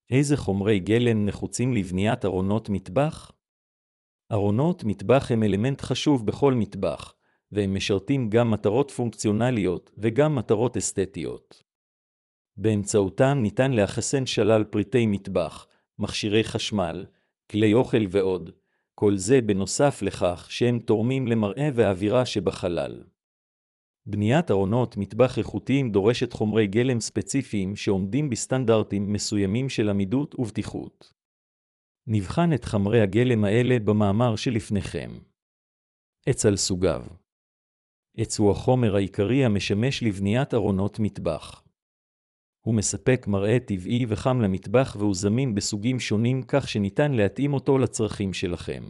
איזה חומרי גלם נחוצים לבניית ארונות מטבח? ארונות מטבח הם אלמנט חשוב בכל מטבח, והם משרתים גם מטרות פונקציונליות וגם מטרות אסתטיות. באמצעותם ניתן לאחסן שלל פריטי מטבח, מכשירי חשמל, כלי אוכל ועוד, כל זה בנוסף לכך שהם תורמים למראה והאווירה שבחלל. בניית ארונות מטבח איכותיים דורשת חומרי גלם ספציפיים שעומדים בסטנדרטים מסוימים של עמידות ובטיחות. נבחן את חומרי הגלם האלה במאמר שלפניכם. עץ על סוגיו. עץ הוא החומר העיקרי המשמש לבניית ארונות מטבח. הוא מספק מראה טבעי וחם למטבח והוא זמין בסוגים שונים כך שניתן להתאים אותו לצרכים שלכם.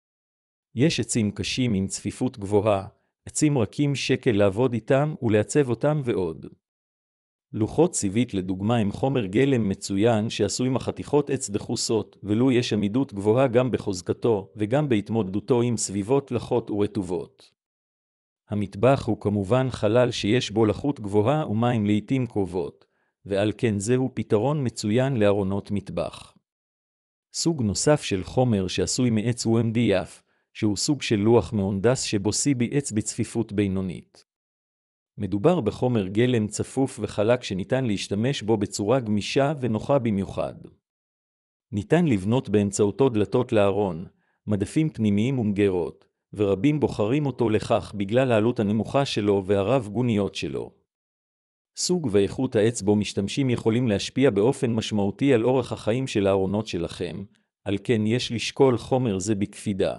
יש עצים קשים עם צפיפות גבוהה, עצים רכים שקל לעבוד איתם ולעצב אותם ועוד. לוחות ציווית לדוגמה הם חומר גלם מצוין שעשוי מחתיכות עץ דחוסות, ולו יש עמידות גבוהה גם בחוזקתו וגם בהתמודדותו עם סביבות לחות ורטובות. המטבח הוא כמובן חלל שיש בו לחות גבוהה ומים לעתים קרובות, ועל כן זהו פתרון מצוין לארונות מטבח. סוג נוסף של חומר שעשוי מעץ הוא MDF, שהוא סוג של לוח מהונדס שבו סיבי עץ בצפיפות בינונית. מדובר בחומר גלם צפוף וחלק שניתן להשתמש בו בצורה גמישה ונוחה במיוחד. ניתן לבנות באמצעותו דלתות לארון, מדפים פנימיים ומגירות, ורבים בוחרים אותו לכך בגלל העלות הנמוכה שלו והרב גוניות שלו. סוג ואיכות העץ בו משתמשים יכולים להשפיע באופן משמעותי על אורח החיים של הארונות שלכם, על כן יש לשקול חומר זה בקפידה.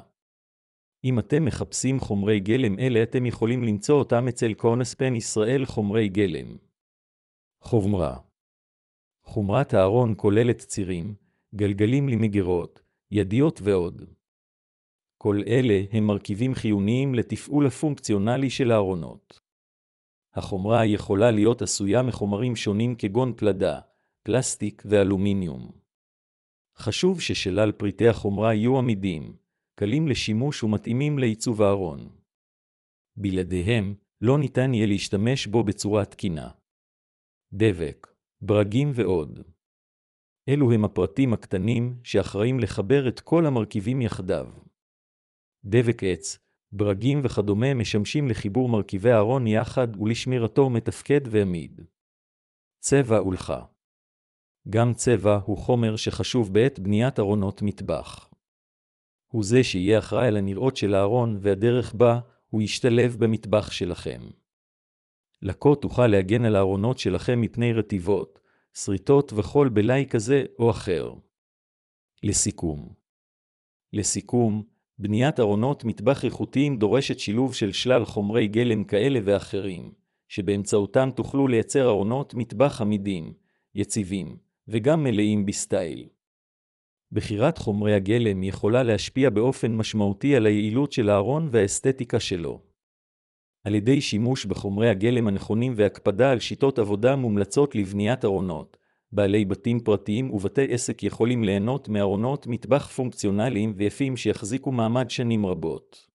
אם אתם מחפשים חומרי גלם אלה אתם יכולים למצוא אותם אצל קורנספן ישראל חומרי גלם. חומרה. חומרת הארון כוללת צירים, גלגלים למגירות, ידיות ועוד. כל אלה הם מרכיבים חיוניים לתפעול הפונקציונלי של הארונות. החומרה יכולה להיות עשויה מחומרים שונים כגון פלדה, פלסטיק ואלומיניום. חשוב ששלל פריטי החומרה יהיו עמידים, קלים לשימוש ומתאימים לעיצוב הארון. בלעדיהם לא ניתן יהיה להשתמש בו בצורה תקינה. דבק, ברגים ועוד. אלו הם הפרטים הקטנים שאחראים לחבר את כל המרכיבים יחדיו. דבק עץ, ברגים וכדומה משמשים לחיבור מרכיבי הארון יחד ולשמירתו מתפקד ועמיד. צבע ולחה. גם צבע הוא חומר שחשוב בעת בניית ארונות מטבח. הוא זה שיהיה אחראי על הנראות של הארון והדרך בה הוא ישתלב במטבח שלכם. לקות תוכל להגן על הארונות שלכם מפני רטיבות, שריטות וכל בלאי כזה או אחר. לסיכום, בניית ארונות מטבח איכותיים דורשת שילוב של שלל חומרי גלם כאלה ואחרים, שבאמצעותם תוכלו לייצר ארונות מטבח עמידים, יציבים, וגם מלאים בסטייל. בחירת חומרי הגלם יכולה להשפיע באופן משמעותי על היעילות של הארון והאסתטיקה שלו. על ידי שימוש בחומרי הגלם הנכונים והקפדה על שיטות עבודה מומלצות לבניית ארונות, בעלי בתים פרטיים ובתי עסק יכולים ליהנות מארונות מטבח פונקציונליים ויפים שיחזיקו מעמד שנים רבות.